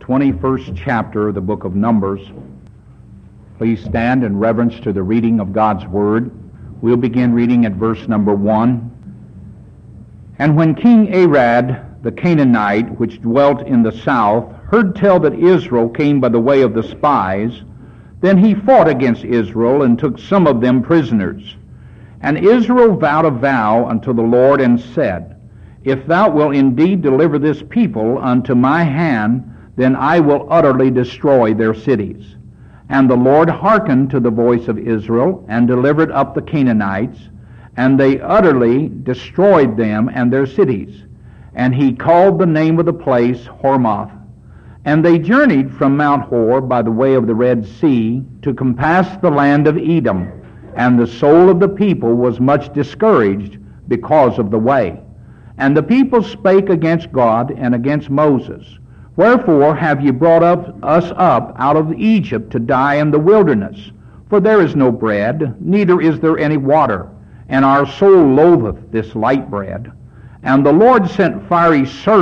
21st chapter of the book of Numbers. Please stand in reverence to the reading of God's Word. We'll begin reading at verse number 1. And when King Arad the Canaanite, which dwelt in the south, heard tell that Israel came by the way of the spies, then he fought against Israel and took some of them prisoners. And Israel vowed a vow unto the Lord and said, If thou wilt indeed deliver this people unto my hand, then I will utterly destroy their cities. And the Lord hearkened to the voice of Israel, and delivered up the Canaanites, and they utterly destroyed them and their cities. And he called the name of the place Hormah. And they journeyed from Mount Hor by the way of the Red Sea to compass the land of Edom, and the soul of the people was much discouraged because of the way. And the people spake against God and against Moses, Wherefore have ye brought us up out of Egypt to die in the wilderness? For there is no bread, neither is there any water, and our soul loatheth this light bread. And the Lord sent fiery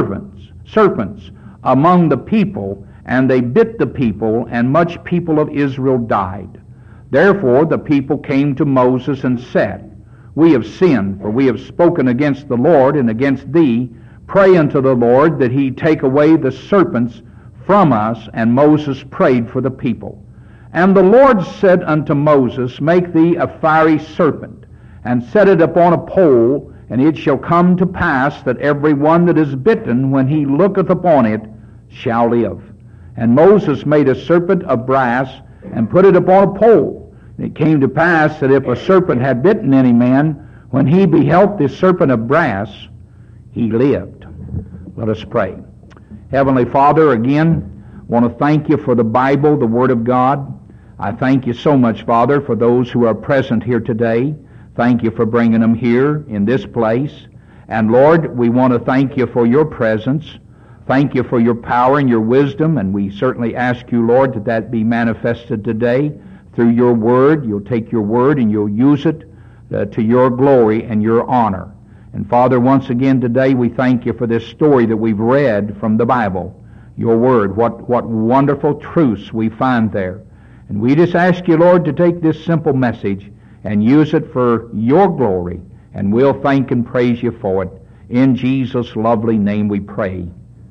serpents among the people, and they bit the people, and much people of Israel died. Therefore the people came to Moses and said, We have sinned, for we have spoken against the Lord and against thee. Pray unto the Lord that he take away the serpents from us. And Moses prayed for the people. And the Lord said unto Moses, Make thee a fiery serpent, and set it upon a pole, and it shall come to pass that every one that is bitten, when he looketh upon it, shall live. And Moses made a serpent of brass, and put it upon a pole. And it came to pass that if a serpent had bitten any man, when he beheld this serpent of brass, he lived. Let us pray. Heavenly Father, again, want to thank you for the Bible, the Word of God. I thank you so much, Father, for those who are present here today. Thank you for bringing them here in this place. And Lord, we want to thank you for your presence. Thank you for your power and your wisdom, and we certainly ask you, Lord, that be manifested today through your Word. You'll take your Word and you'll use it to your glory and your honor. And Father, once again today we thank you for this story that we've read from the Bible, your Word. What wonderful truths we find there. And we just ask you, Lord, to take this simple message and use it for your glory, and we'll thank and praise you for it. In Jesus' lovely name we pray.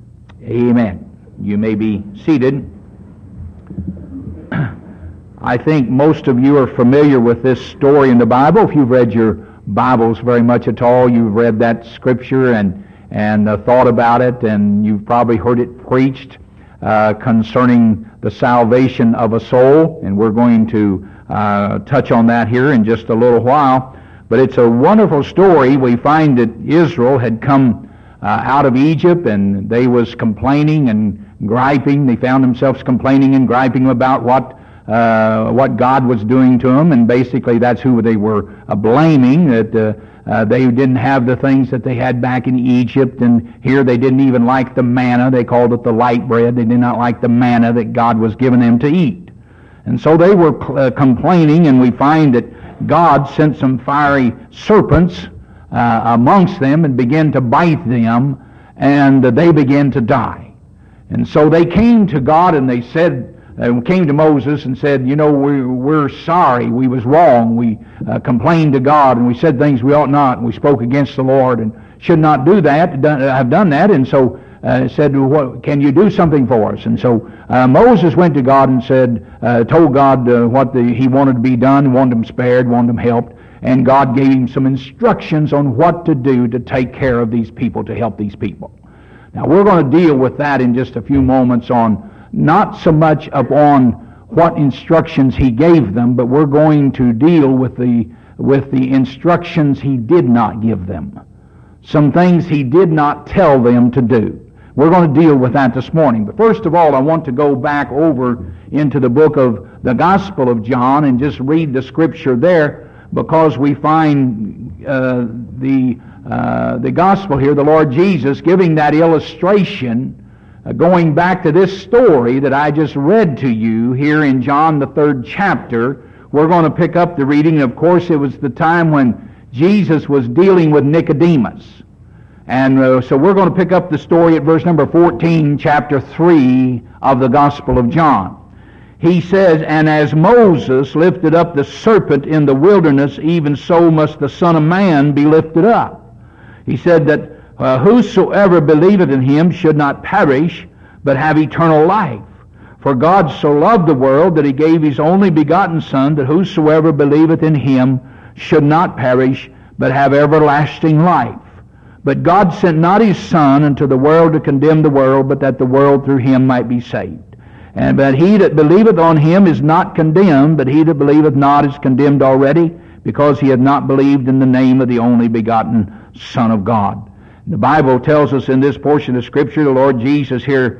Amen. You may be seated. I think most of you are familiar with this story in the Bible. If you've read your Bibles very much at all, you've read that scripture and thought about it, and you've probably heard it preached concerning the salvation of a soul, and we're going to touch on that here in just a little while. But it's a wonderful story. We find that Israel had come out of Egypt, and they was complaining and griping. They found themselves complaining and griping about what God was doing to them, and basically that's who they were blaming, that they didn't have the things that they had back in Egypt, and here they didn't even like the manna. They called it the light bread. They did not like the manna that God was giving them to eat. And so they were complaining, and we find that God sent some fiery serpents amongst them and began to bite them, and they began to die. And so they came to God and they said, came to Moses and said, we're sorry, we was wrong. We complained to God, and we said things we ought not, and we spoke against the Lord and should not do that, have done that. And so said, can you do something for us? And so Moses went to God and said, told God what he wanted to be done, wanted him spared, wanted him helped, and God gave him some instructions on what to do to take care of these people, to help these people. Now we're going to deal with that in just a few moments, on not so much upon what instructions he gave them, but we're going to deal with the instructions he did not give them. Some things he did not tell them to do. We're going to deal with that this morning. But first of all, I want to go back over into the book of the Gospel of John and just read the scripture there, because we find the Gospel here, the Lord Jesus giving that illustration, going back to this story that I just read to you here in John the 3rd chapter. We're going to pick up the reading. Of course, it was the time when Jesus was dealing with Nicodemus. And so we're going to pick up the story at verse number 14, chapter 3 of the Gospel of John. He says, "And as Moses lifted up the serpent in the wilderness, even so must the Son of Man be lifted up." He said that whosoever believeth in him should not perish, but have eternal life. For God so loved the world that he gave his only begotten Son, that whosoever believeth in him should not perish, but have everlasting life. But God sent not his Son into the world to condemn the world, but that the world through him might be saved. And but he that believeth on him is not condemned, but he that believeth not is condemned already, because he hath not believed in the name of the only begotten Son of God. The Bible tells us in this portion of Scripture, the Lord Jesus here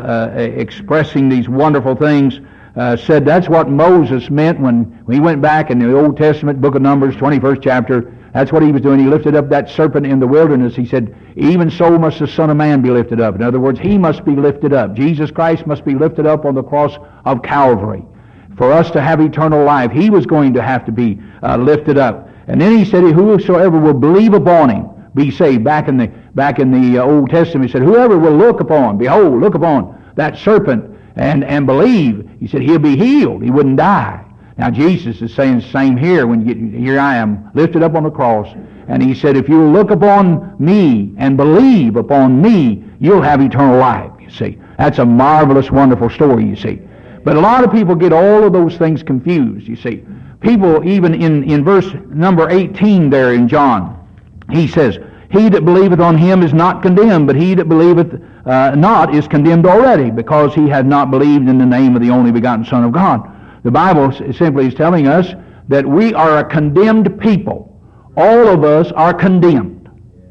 expressing these wonderful things, said that's what Moses meant when he went back in the Old Testament, book of Numbers, 21st chapter. That's what he was doing. He lifted up that serpent in the wilderness. He said, even so must the Son of Man be lifted up. In other words, he must be lifted up. Jesus Christ must be lifted up on the cross of Calvary. For us to have eternal life, he was going to have to be lifted up. And then he said, whosoever will believe upon him be saved. Back in the Old Testament, he said, whoever will look upon, behold, look upon that serpent and believe, he said, he'll be healed. He wouldn't die. Now Jesus is saying the same here. Here I am, lifted up on the cross. And he said, if you will look upon me and believe upon me, you'll have eternal life, you see. That's a marvelous, wonderful story, you see. But a lot of people get all of those things confused, you see. People, even in verse number 18 there in John, he says, he that believeth on him is not condemned, but he that believeth not is condemned already, because he hath not believed in the name of the only begotten Son of God. The Bible simply is telling us that we are a condemned people. All of us are condemned.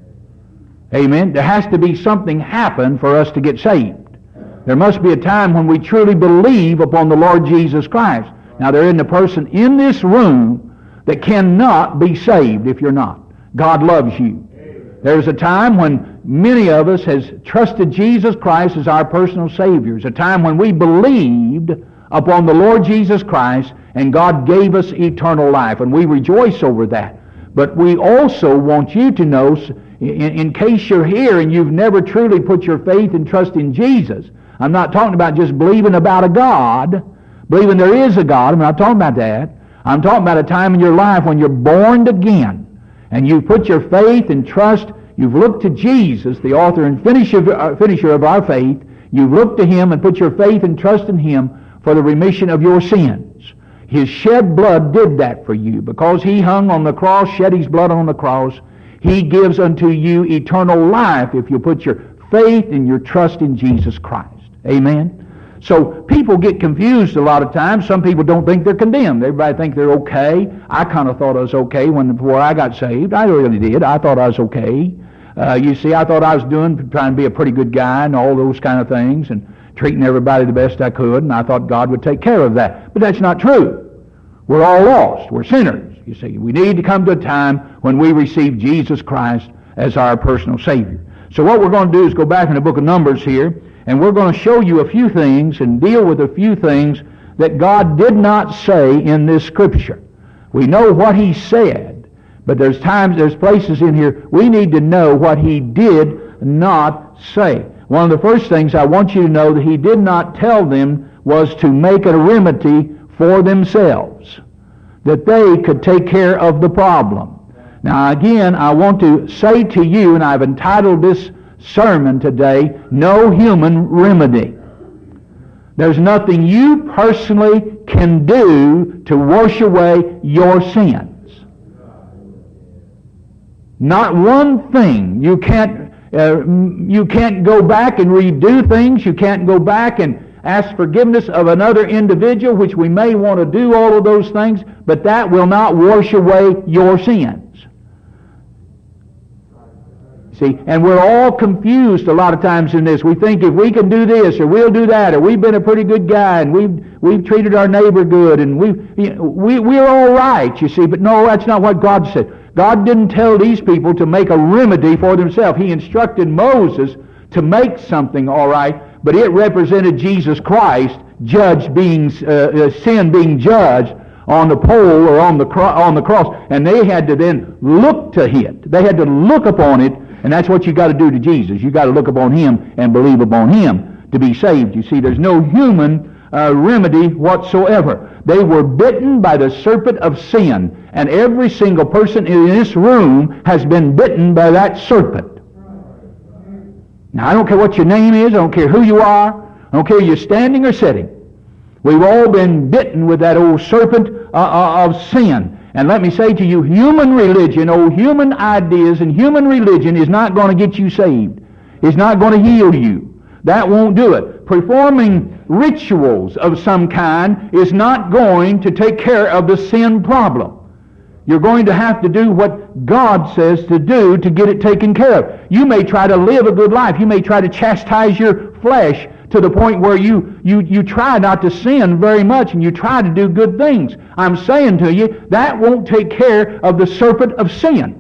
Amen. There has to be something happen for us to get saved. There must be a time when we truly believe upon the Lord Jesus Christ. Now, there isn't a person in this room that cannot be saved if you're not. God loves you. There's a time when many of us has trusted Jesus Christ as our personal Savior. It's a time when we believed upon the Lord Jesus Christ, and God gave us eternal life, and we rejoice over that. But we also want you to know, in case you're here and you've never truly put your faith and trust in Jesus, I'm not talking about just believing about a God, believing there is a God. I'm not talking about that. I'm talking about a time in your life when you're born again, and you've put your faith and trust, you've looked to Jesus, the author and finisher of our faith. You've looked to him and put your faith and trust in him for the remission of your sins. His shed blood did that for you. Because he hung on the cross, shed his blood on the cross, he gives unto you eternal life if you put your faith and your trust in Jesus Christ. Amen? So people get confused a lot of times. Some people don't think they're condemned. Everybody think they're okay. I kind of thought I was okay before I got saved. I really did. I thought I was okay. You see, I thought I was trying to be a pretty good guy and all those kind of things, and treating everybody the best I could, and I thought God would take care of that. But that's not true. We're all lost. We're sinners, you see. We need to come to a time when we receive Jesus Christ as our personal Savior. So what we're going to do is go back in the book of Numbers here, and we're going to show you a few things and deal with a few things that God did not say in this Scripture. We know what he said, but there's places in here we need to know what he did not say. One of the first things I want you to know that he did not tell them was to make a remedy for themselves, that they could take care of the problem. Now again, I want to say to you, and I've entitled this sermon today, No Human Remedy. There's nothing you personally can do to wash away your sins. Not one thing. You can't go back and redo things. You can't go back and ask forgiveness of another individual, which we may want to do all of those things, but that will not wash away your sins. See, and we're all confused a lot of times in this. We think if we can do this or we'll do that, or we've been a pretty good guy and we've treated our neighbor good and we're all right, you see. But no, that's not what God said. God didn't tell these people to make a remedy for themselves. He instructed Moses to make something all right, but it represented Jesus Christ, sin being judged on the pole or on the cross, and they had to then look to it. They had to look upon it And that's what you got to do to Jesus. You got to look upon Him and believe upon Him to be saved. You see, there's no human remedy whatsoever. They were bitten by the serpent of sin, and every single person in this room has been bitten by that serpent. Now, I don't care what your name is, I don't care who you are, I don't care if you're standing or sitting. We've all been bitten with that old serpent of sin. And let me say to you, human religion, human ideas and human religion is not going to get you saved. It's not going to heal you. That won't do it. Performing rituals of some kind is not going to take care of the sin problem. You're going to have to do what God says to do to get it taken care of. You may try to live a good life. You may try to chastise your flesh to the point where you try not to sin very much and you try to do good things. I'm saying to you, that won't take care of the serpent of sin.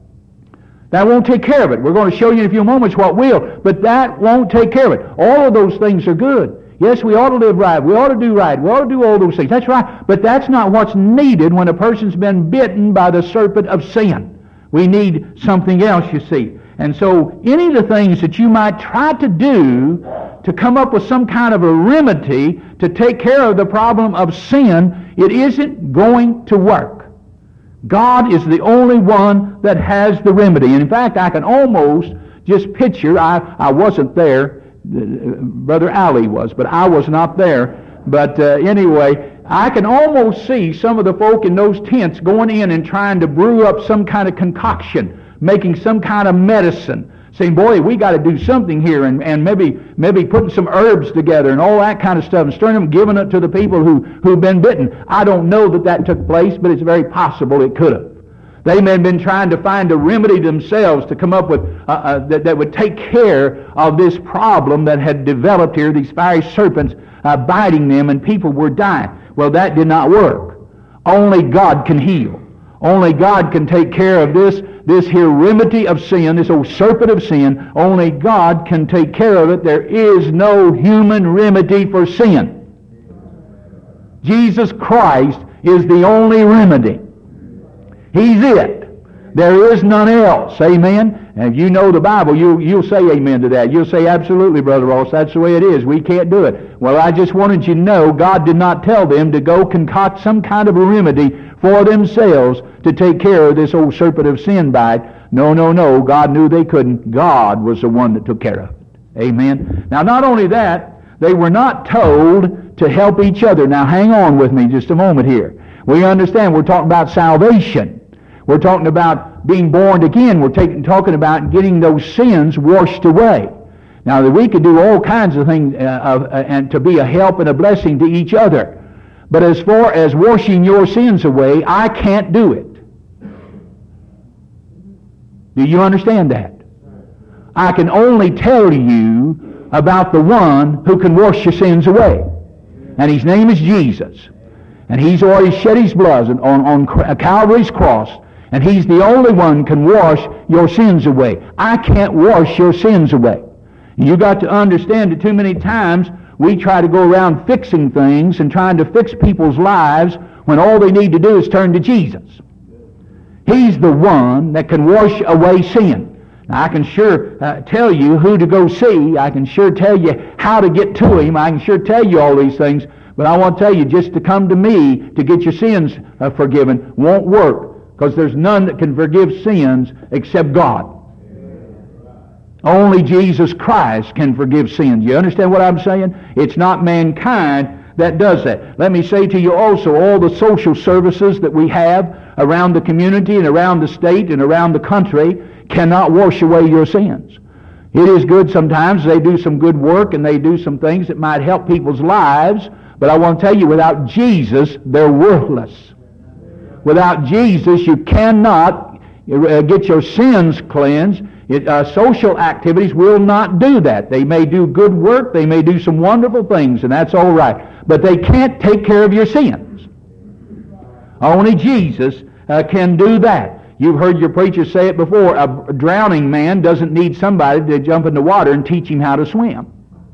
That won't take care of it. We're going to show you in a few moments what will, but that won't take care of it. All of those things are good. Yes, we ought to live right. We ought to do right. We ought to do all those things. That's right. But that's not what's needed when a person's been bitten by the serpent of sin. We need something else, you see. And so any of the things that you might try to do to come up with some kind of a remedy to take care of the problem of sin, it isn't going to work. God is the only one that has the remedy. And in fact, I can almost just picture, I wasn't there, Brother Ali was, but I was not there. But anyway, I can almost see some of the folk in those tents going in and trying to brew up some kind of concoction, making some kind of medicine, saying, boy, we got to do something here, and maybe putting some herbs together and all that kind of stuff, and stirring them, giving it to the people who've been bitten. I don't know that took place, but it's very possible it could have. They may have been trying to find a remedy themselves to come up with that would take care of this problem that had developed here, these fiery serpents biting them, and people were dying. Well, that did not work. Only God can heal. Only God can take care of this here remedy of sin, this old serpent of sin. Only God can take care of it. There is no human remedy for sin. Jesus Christ is the only remedy. He's it. There is none else. Amen? And if you know the Bible, you'll say amen to that. You'll say, absolutely, Brother Ross, that's the way it is. We can't do it. Well, I just wanted you to know God did not tell them to go concoct some kind of a remedy for themselves to take care of this old serpent of sin bite. No. God knew they couldn't. God was the one that took care of it. Amen? Now, not only that, they were not told to help each other. Now, hang on with me just a moment here. We understand we're talking about salvation. We're talking about being born again. We're talking about getting those sins washed away. Now, that we could do all kinds of things and to be a help and a blessing to each other. But as far as washing your sins away, I can't do it. Do you understand that? I can only tell you about the one who can wash your sins away. And His name is Jesus. And He's already shed His blood on Calvary's cross. And He's the only one can wash your sins away. I can't wash your sins away. You got to understand that too many times we try to go around fixing things and trying to fix people's lives when all they need to do is turn to Jesus. He's the one that can wash away sin. Now, I can sure tell you who to go see. I can sure tell you how to get to Him. I can sure tell you all these things. But I want to tell you, just to come to me to get your sins forgiven won't work. Because there's none that can forgive sins except God. Only Jesus Christ can forgive sins. You understand what I'm saying? It's not mankind that does that. Let me say to you also, all the social services that we have around the community and around the state and around the country cannot wash away your sins. It is good sometimes. They do some good work and they do some things that might help people's lives. But I want to tell you, without Jesus, they're worthless. Without Jesus, you cannot get your sins cleansed. Social activities will not do that. They may do good work, they may do some wonderful things, and that's all right. But they can't take care of your sins. Only Jesus can do that. You've heard your preacher say it before. A drowning man doesn't need somebody to jump in the water and teach him how to swim.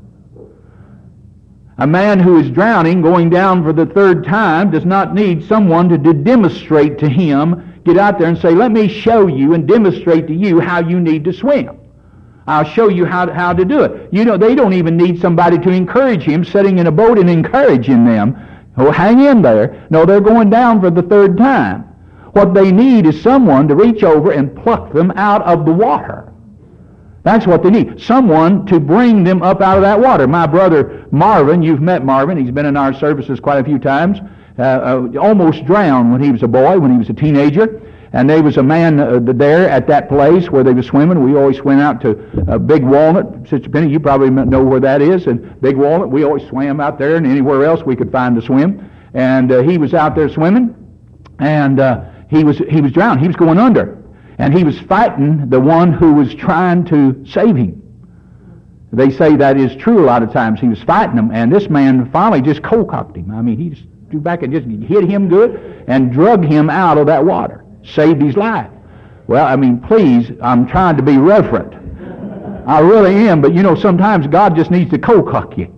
A man who is drowning, going down for the third time, does not need someone to demonstrate to him get out there and say, let me show you and demonstrate to you how you need to swim. I'll show you how to do it. You know, they don't even need somebody to encourage him, sitting in a boat and encouraging them. Oh, hang in there. No, they're going down for the third time. What they need is someone to reach over and pluck them out of the water. That's what they need. Someone to bring them up out of that water. My brother Marvin, you've met Marvin. He's been in our services quite a few times. Almost drowned when he was a boy, when he was a teenager. And there was a man there at that place where they were swimming. We always went out to Big Walnut. Sister Penny, you probably know where that is. And Big Walnut, we always swam out there and anywhere else we could find to swim. And he was out there swimming, and he was drowned. He was going under. And he was fighting the one who was trying to save him. They say that is true a lot of times. He was fighting him, and this man finally just cold-cocked him. I mean, he just drew back and just hit him good and drug him out of that water. Saved his life. Well, I mean, please, I'm trying to be reverent. I really am, but you know, sometimes God just needs to cold-cock you.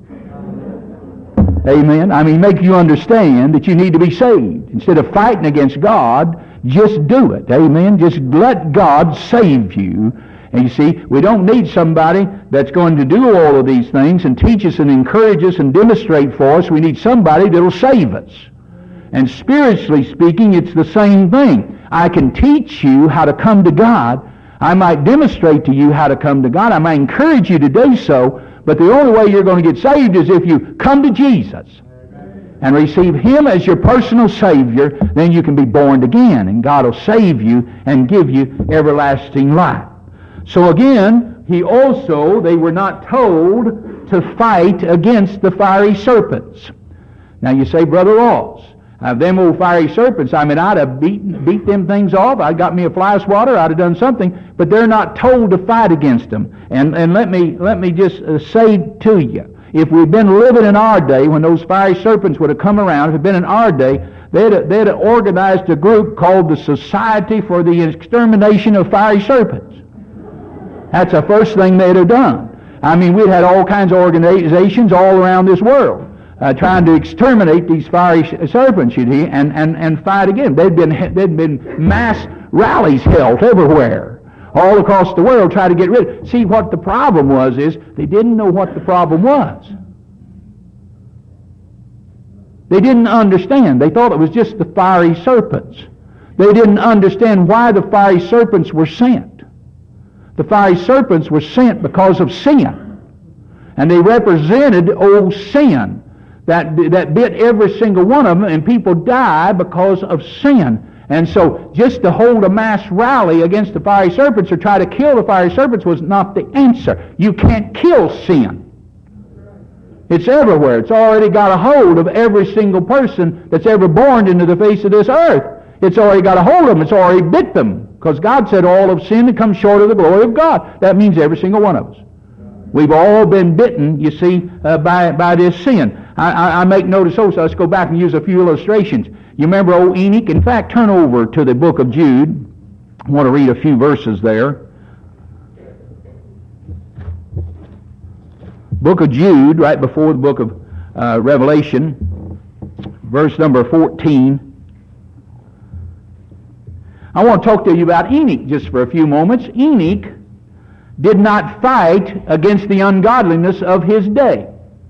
Amen. I mean, make you understand that you need to be saved. Instead of fighting against God, just do it. Amen. Just let God save you. And you see, we don't need somebody that's going to do all of these things and teach us and encourage us and demonstrate for us. We need somebody that will save us. And spiritually speaking, it's the same thing. I can teach you how to come to God. I might demonstrate to you how to come to God. I might encourage you to do so. But the only way you're going to get saved is if you come to Jesus and receive Him as your personal Savior. Then you can be born again, and God will save you and give you everlasting life. So again, they were not told to fight against the fiery serpents. Now you say, Brother Ross, them old fiery serpents, I mean, I'd have beat them things off. I'd got me a fly swatter. I'd have done something. But they're not told to fight against them. And let me just say to you, if we'd been living in our day when those fiery serpents would have come around, if it had been in our day, they'd have organized a group called the Society for the Extermination of Fiery Serpents. That's the first thing they'd have done. I mean, we'd had all kinds of organizations all around this world trying to exterminate these fiery serpents, you see, and fight again. There'd been mass rallies held everywhere, all across the world, trying to get rid of it. See, what the problem was is they didn't know what the problem was. They didn't understand. They thought it was just the fiery serpents. They didn't understand why the fiery serpents were sent. The fiery serpents were sent because of sin. And they represented old sin that bit every single one of them, and people die because of sin. And so just to hold a mass rally against the fiery serpents or try to kill the fiery serpents was not the answer. You can't kill sin. It's everywhere. It's already got a hold of every single person that's ever born into the face of this earth. It's already got a hold of them. It's already bit them. Because God said all have sinned and come short of the glory of God. That means every single one of us. We've all been bitten, you see, by this sin. I make note of so let's go back and use a few illustrations. You remember old Enoch? In fact, turn over to the book of Jude. I want to read a few verses there. Book of Jude, right before the book of Revelation, verse number 14. I want to talk to you about Enoch just for a few moments. Enoch did not fight against the ungodliness of his day.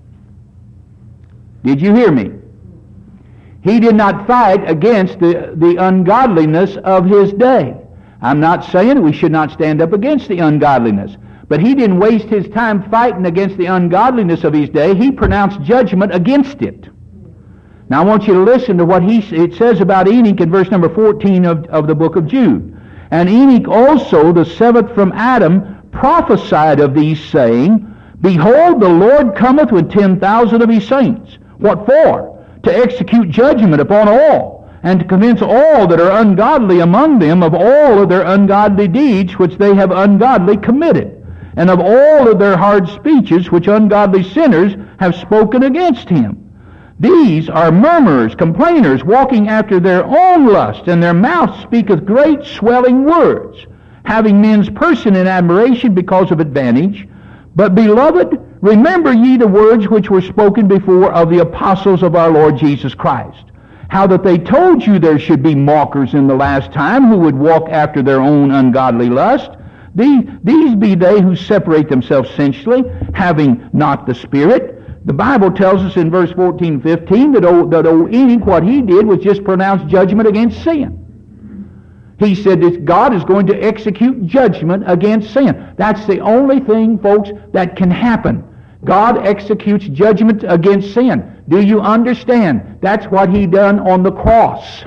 Did you hear me? He did not fight against the ungodliness of his day. I'm not saying we should not stand up against the ungodliness, but he didn't waste his time fighting against the ungodliness of his day. He pronounced judgment against it. Now I want you to listen to what it says about Enoch in verse number 14 of the book of Jude. And Enoch also, the seventh from Adam, prophesied of these, saying, Behold, the Lord cometh with 10,000 of his saints. What for? To execute judgment upon all, and to convince all that are ungodly among them of all of their ungodly deeds which they have ungodly committed, and of all of their hard speeches which ungodly sinners have spoken against him. These are murmurers, complainers, walking after their own lust, and their mouth speaketh great swelling words, having men's person in admiration because of advantage. But, beloved, remember ye the words which were spoken before of the apostles of our Lord Jesus Christ, how that they told you there should be mockers in the last time who would walk after their own ungodly lust. These be they who separate themselves sensually, having not the Spirit. The Bible tells us in verse 14-15 that old Enoch, what he did was just pronounce judgment against sin. He said that God is going to execute judgment against sin. That's the only thing, folks, that can happen. God executes judgment against sin. Do you understand? That's what He done on the cross.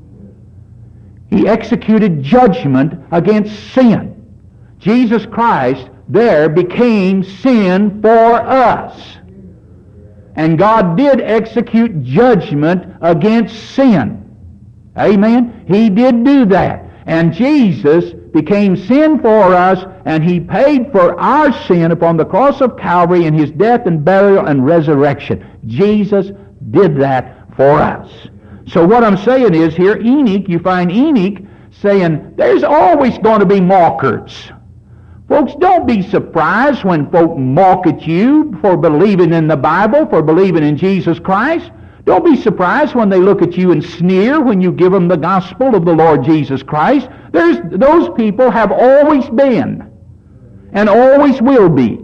He executed judgment against sin. Jesus Christ there became sin for us. And God did execute judgment against sin. Amen? He did do that. And Jesus became sin for us, and He paid for our sin upon the cross of Calvary in His death and burial and resurrection. Jesus did that for us. So what I'm saying is here, Enoch, you find Enoch saying, there's always going to be mockers. Folks, don't be surprised when folk mock at you for believing in the Bible, for believing in Jesus Christ. Don't be surprised when they look at you and sneer when you give them the gospel of the Lord Jesus Christ. Those people have always been and always will be.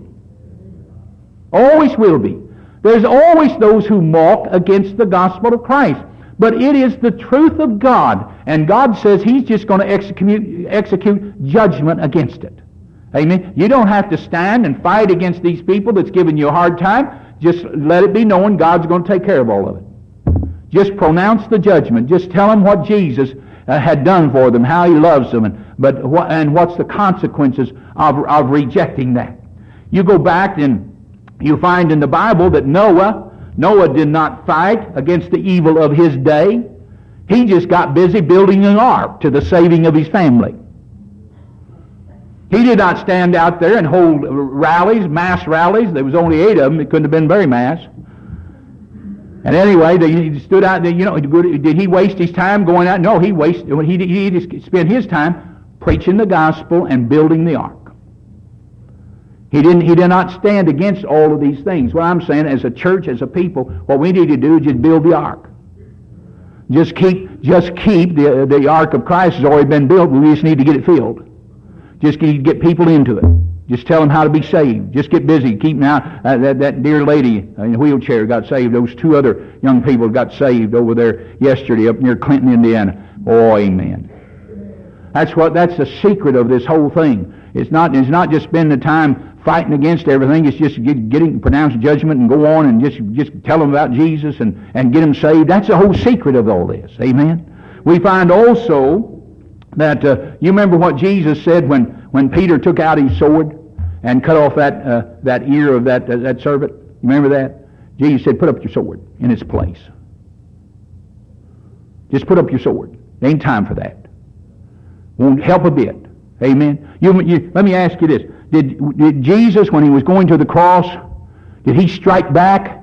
Always will be. There's always those who mock against the gospel of Christ. But it is the truth of God, and God says He's just going to execute judgment against it. Amen. You don't have to stand and fight against these people that's giving you a hard time. Just let it be known God's going to take care of all of it. Just pronounce the judgment. Just tell them what Jesus had done for them, how He loves them, and what's the consequences of rejecting that. You go back and you find in the Bible that Noah did not fight against the evil of his day. He just got busy building an ark to the saving of his family. He did not stand out there and hold rallies, mass rallies. There was only 8 of them. It couldn't have been very mass. And anyway, he stood out there. Did he waste his time going out? No, he just spent his time preaching the gospel and building the ark. He did not stand against all of these things. What I'm saying, as a church, as a people, what we need to do is just build the ark. Just keep the ark of Christ has already been built. We just need to get it filled. Just get people into it. Just tell them how to be saved. Just get busy. Keep now. That dear lady in a wheelchair got saved. Those 2 other young people got saved over there yesterday up near Clinton, Indiana. Oh, amen. That's the secret of this whole thing. It's not just spending the time fighting against everything. It's just pronounce judgment and go on and just tell them about Jesus and get them saved. That's the whole secret of all this. Amen. We find also that you remember what Jesus said when Peter took out his sword and cut off that ear of that servant. You remember that? Jesus said, "Put up your sword in its place. Just put up your sword. There ain't time for that. Won't help a bit." Amen. Let me ask you this: Did Jesus, when He was going to the cross, did He strike back?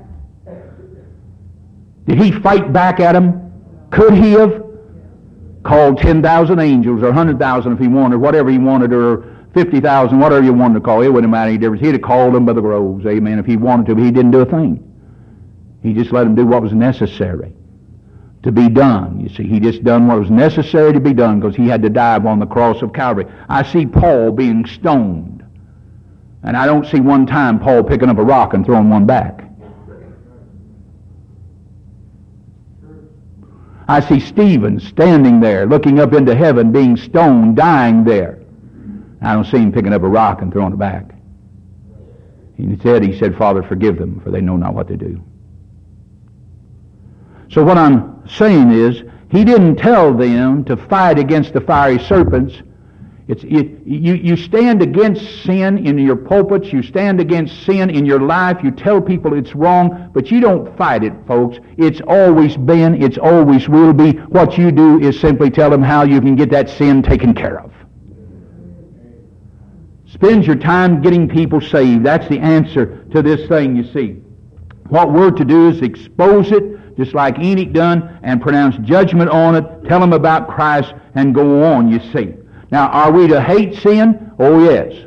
Did He fight back at him? Could He have called 10,000 angels, or 100,000 if He wanted, whatever He wanted, or 50,000, whatever you wanted to call it? It wouldn't matter any difference. He'd have called them by the groves, amen, if He wanted to, but He didn't do a thing. He just let them do what was necessary to be done. You see, He just done what was necessary to be done because He had to die upon the cross of Calvary. I see Paul being stoned, and I don't see one time Paul picking up a rock and throwing one back. I see Stephen standing there, looking up into heaven, being stoned, dying there. I don't see him picking up a rock and throwing it back. He said, "Father, forgive them, for they know not what they do." So what I'm saying is, He didn't tell them to fight against the fiery serpents. You stand against sin in your pulpits, you stand against sin in your life, you tell people it's wrong, but you don't fight it, folks. It's always been, it's always will be. What you do is simply tell them how you can get that sin taken care of. Spend your time getting people saved. That's the answer to this thing, you see. What we're to do is expose it, just like Enoch done, and pronounce judgment on it, tell them about Christ, and go on, you see. Now, are we to hate sin? Oh, yes.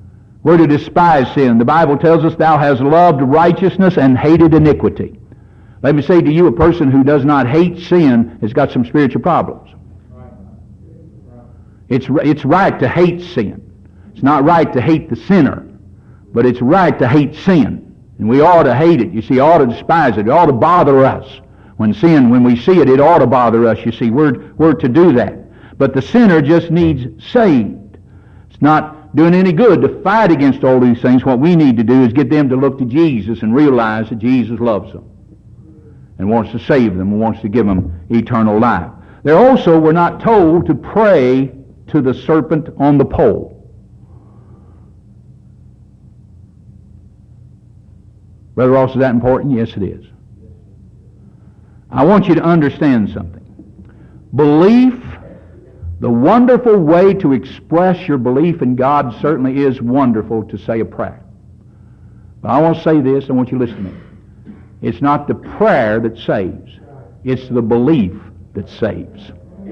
We're to despise sin. The Bible tells us, "Thou hast loved righteousness and hated iniquity." Let me say to you, a person who does not hate sin has got some spiritual problems. It's right to hate sin. It's not right to hate the sinner, but it's right to hate sin. And we ought to hate it. You see, ought to despise it. It ought to bother us. When we see it, it ought to bother us. You see, we're to do that. But the sinner just needs saved. It's not doing any good to fight against all these things. What we need to do is get them to look to Jesus and realize that Jesus loves them and wants to save them and wants to give them eternal life. There also, we're not told to pray to the serpent on the pole. Brother Ross, is that important? Yes, it is. I want you to understand something. Belief, the wonderful way to express your belief in God certainly is wonderful to say a prayer. But I want to say this, I want you to listen to me. It's not the prayer that saves. It's the belief that saves.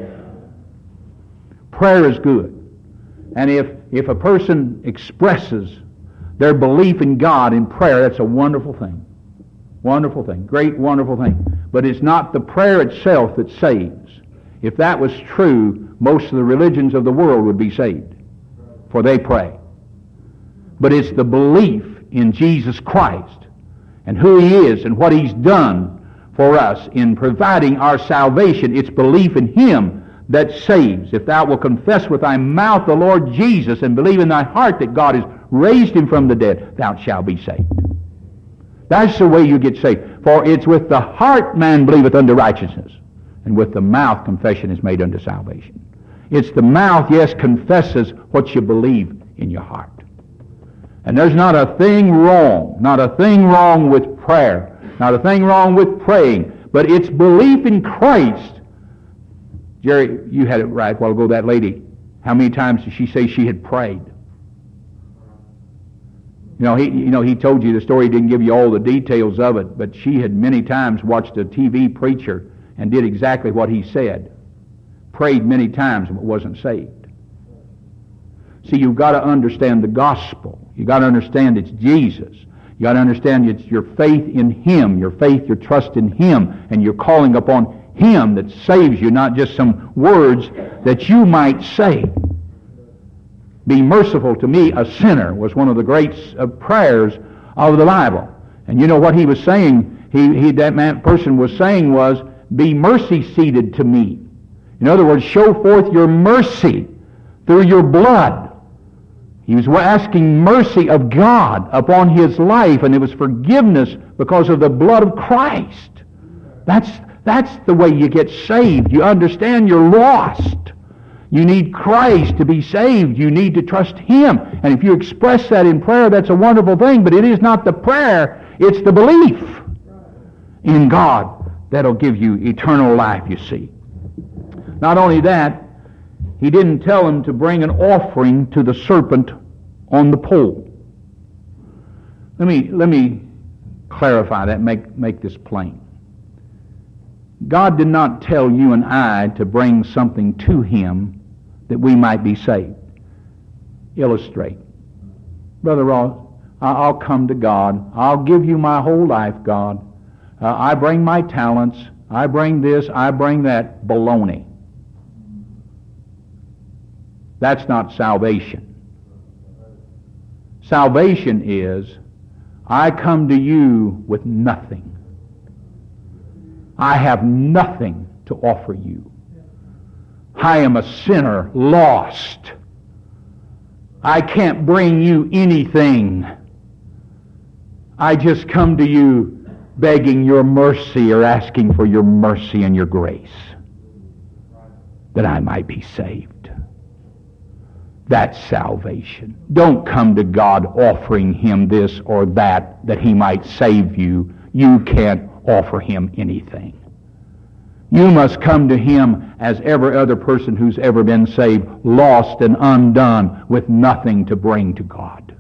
Prayer is good. And if a person expresses their belief in God in prayer, that's a wonderful thing. Wonderful thing. Great, wonderful thing. But it's not the prayer itself that saves. If that was true, most of the religions of the world would be saved, for they pray. But it's the belief in Jesus Christ and who He is and what He's done for us in providing our salvation. It's belief in Him that saves. If thou wilt confess with thy mouth the Lord Jesus and believe in thy heart that God has raised Him from the dead, thou shalt be saved. That's the way you get saved. For it's with the heart man believeth unto righteousness, and with the mouth confession is made unto salvation. It's the mouth, yes, confesses what you believe in your heart. And there's not a thing wrong with prayer, not a thing wrong with praying, but it's belief in Christ. Jerry, you had it right a while ago, that lady. How many times did she say she had prayed? He told you the story, he didn't give you all the details of it, but she had many times watched a TV preacher and did exactly what he said. Prayed many times but wasn't saved. See, you've got to understand the gospel. You've got to understand it's Jesus. You've got to understand it's your faith in Him, your faith, your trust in Him, and you're calling upon Him that saves you, not just some words that you might say. Be merciful to me, a sinner, was one of the great prayers of the Bible. And you know what he was saying? Person was saying was, be mercy seated to me. In other words, show forth your mercy through your blood. He was asking mercy of God upon his life, and it was forgiveness because of the blood of Christ. That's the way you get saved. You understand you're lost. You need Christ to be saved. You need to trust Him. And if you express that in prayer, that's a wonderful thing, but it is not the prayer, it's the belief in God that'll give you eternal life, you see. Not only that, He didn't tell him to bring an offering to the serpent on the pole. Let me clarify that, make this plain. God did not tell you and I to bring something to Him that we might be saved. Illustrate. Brother Ross, I'll come to God. I'll give you my whole life, God. I bring my talents. I bring this. I bring that. Baloney. That's not salvation. Salvation is, I come to you with nothing. I have nothing to offer you. I am a sinner lost. I can't bring you anything. I just come to you begging your mercy or asking for your mercy and your grace that I might be saved. That's salvation. Don't come to God offering Him this or that He might save you. You can't offer Him anything. You must come to Him as every other person who's ever been saved, lost and undone with nothing to bring to God.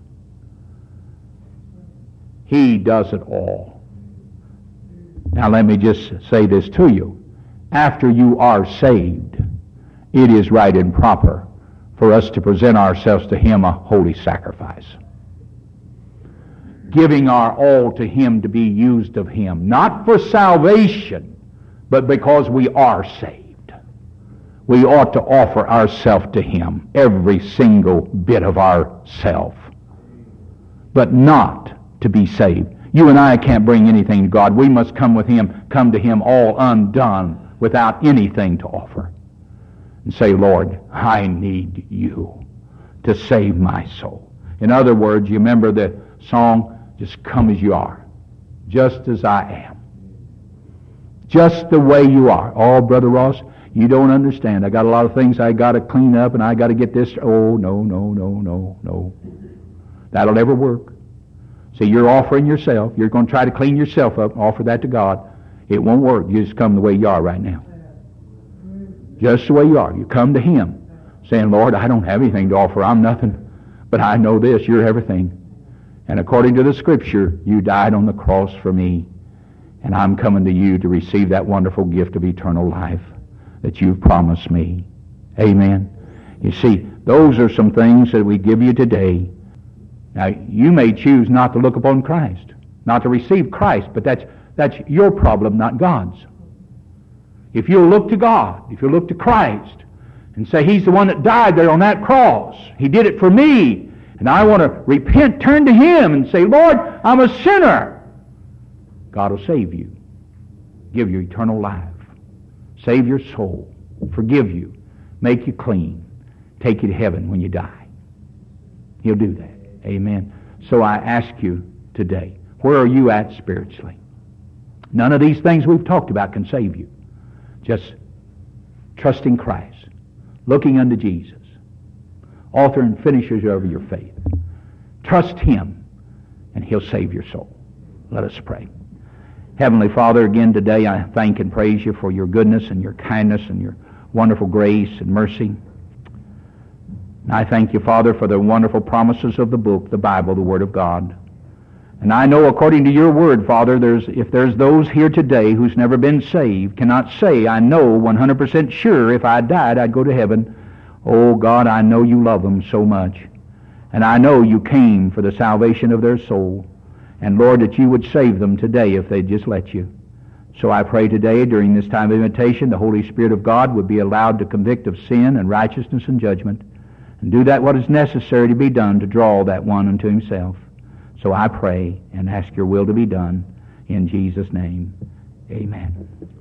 He does it all. Now let me just say this to you. After you are saved, it is right and proper for us to present ourselves to Him a holy sacrifice. giving our all to Him to be used of Him. Not for salvation, but because we are saved. We ought to offer ourselves to Him, every single bit of ourself. But not to be saved. You and I can't bring anything to God. We must come to Him all undone, without anything to offer. And say, Lord, I need You to save my soul. In other words, you remember the song, just come as you are, just as I am. Just the way you are. Oh, Brother Ross, you don't understand. I got a lot of things I got to clean up and I got to get this. Oh, no. That'll never work. See, you're offering yourself. You're going to try to clean yourself up and offer that to God. It won't work. You just come the way you are right now. Just the way you are. You come to Him saying, Lord, I don't have anything to offer. I'm nothing. But I know this. You're everything. And according to the Scripture, You died on the cross for me. And I'm coming to You to receive that wonderful gift of eternal life that You've promised me. Amen. You see, those are some things that we give you today. Now, you may choose not to look upon Christ, not to receive Christ, but that's your problem, not God's. If you'll look to God, if you'll look to Christ, and say, He's the one that died there on that cross. He did it for me. And I want to repent, turn to Him and say, Lord, I'm a sinner. God will save you. Give you eternal life. Save your soul. Forgive you. Make you clean. Take you to heaven when you die. He'll do that. Amen. So I ask you today, where are you at spiritually? None of these things we've talked about can save you. Just trusting Christ. Looking unto Jesus, author and finisher of your faith. Trust Him, and He'll save your soul. Let us pray. Heavenly Father, again today I thank and praise You for Your goodness and Your kindness and Your wonderful grace and mercy. And I thank You, Father, for the wonderful promises of the book, the Bible, the Word of God. And I know according to Your Word, Father, if there's those here today who's never been saved, cannot say, I know 100% sure if I died I'd go to heaven. Oh God, I know You love them so much. And I know You came for the salvation of their soul. And Lord, that You would save them today if they'd just let You. So I pray today, during this time of invitation, the Holy Spirit of God would be allowed to convict of sin and righteousness and judgment, and do that what is necessary to be done to draw that one unto Himself. So I pray and ask Your will to be done in Jesus' name. Amen.